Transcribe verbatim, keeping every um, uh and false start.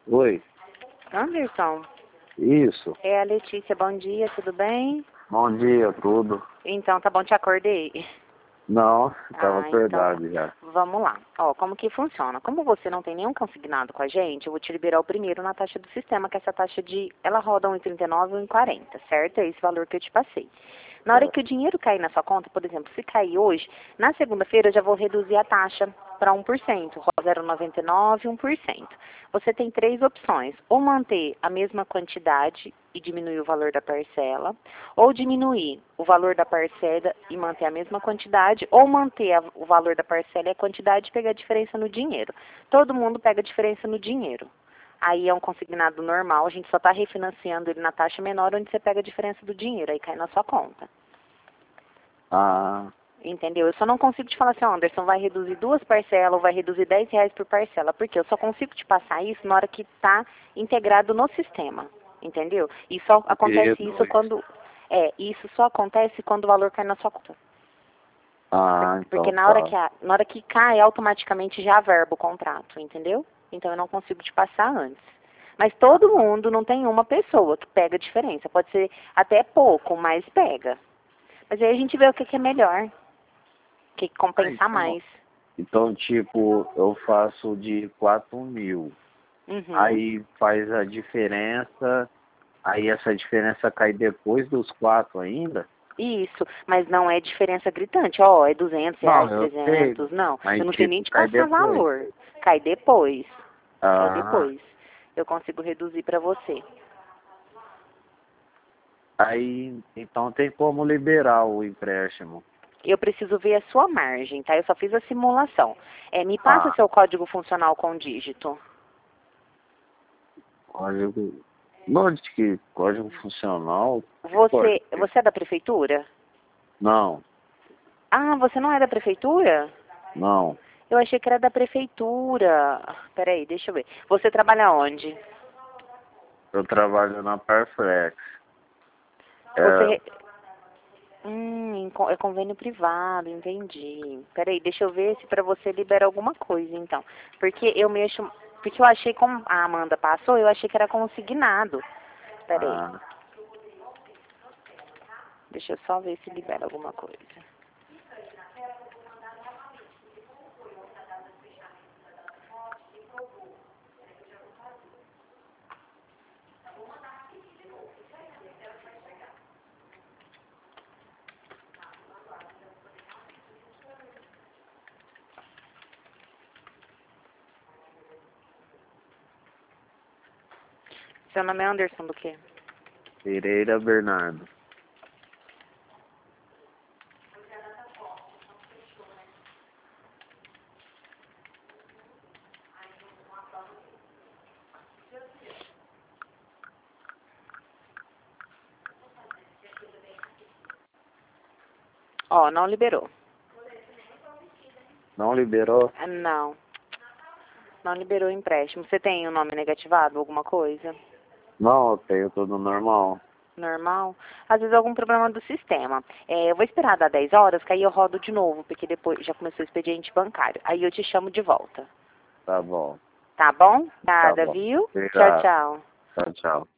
Oi, Anderson, isso. é a Letícia, bom dia, tudo bem? Bom dia, tudo. Então, tá bom, te acordei? Não, estava Ah, então, acordado já. vamos lá. Ó, como que funciona? Como você não tem nenhum consignado com a gente, eu vou te liberar o primeiro na taxa do sistema, que é essa taxa de, ela roda um e trinta e nove ou um e quarenta, certo? É esse valor que eu te passei. Na hora É. que o dinheiro cair na sua conta, por exemplo, se cair hoje, na segunda-feira eu já vou reduzir a taxa para um por cento, zero vírgula noventa e nove, um por cento. Você tem três opções, ou manter a mesma quantidade e diminuir o valor da parcela, ou diminuir o valor da parcela e manter a mesma quantidade, ou manter a, o valor da parcela e a quantidade e pegar a diferença no dinheiro. Todo mundo pega a diferença no dinheiro. Aí é um consignado normal, a gente só está refinanciando ele na taxa menor, onde você pega a diferença do dinheiro, aí cai na sua conta. Ah, Entendeu? Eu só não consigo te falar assim, ó, Anderson, vai reduzir duas parcelas ou vai reduzir dez reais por parcela, porque eu só consigo te passar isso na hora que está integrado no sistema, entendeu? E só eu queria acontece isso dois. quando, é, isso só acontece quando o valor cai na sua conta. Ah, Porque então na hora que, tá. a, na hora que cai, automaticamente já averba o contrato, entendeu? Então eu não consigo te passar antes. Mas todo Ah, mundo não tem uma pessoa que pega a diferença. Pode ser até pouco, mas pega. Mas aí a gente vê o que, que é melhor, o que, que ah, compensa então, mais. então, tipo, eu faço de quatro mil. Uhum. Aí faz a diferença. Aí essa diferença cai depois dos quatro ainda? Isso, mas não é diferença gritante. Ó, é duzentos reais, Não, eu sei. trezentos, não. Eu Mas não sei nem tipo, te cai passar depois. valor. Cai depois. Cai Ah, depois. Eu consigo reduzir para você. aí então tem como liberar o empréstimo. Eu preciso ver a sua margem, tá? Eu só fiz a simulação. É, me passa Ah, seu código funcional com dígito. código. Onde que código funcional? Que Você, código? você é da prefeitura? Não, Ah, você não é da prefeitura? não. Eu achei que era da prefeitura. Peraí, deixa eu ver. Você trabalha onde? Eu trabalho na Parflex. Você... É, re- Hum, em co- é convênio privado, entendi. Peraí, deixa eu ver se pra você libera alguma coisa, então. Porque eu mexo... Porque eu achei, como a Amanda passou, eu achei que era consignado. Peraí, ah, deixa eu só ver se libera alguma coisa. Seu nome é Anderson do quê? Pereira Bernardo. Ó, não liberou. Não liberou? Ah, não, não liberou o empréstimo. Você tem o nome negativado, alguma coisa? Não, eu tenho tudo normal. Normal? Às vezes é algum problema do sistema. É, eu vou esperar dar dez horas, que aí eu rodo de novo, porque depois já começou o expediente bancário. Aí eu te chamo de volta. Tá bom, Tá bom? tá Nada, bom. viu? Tchau, Obrigado. tchau. Tchau, tchau.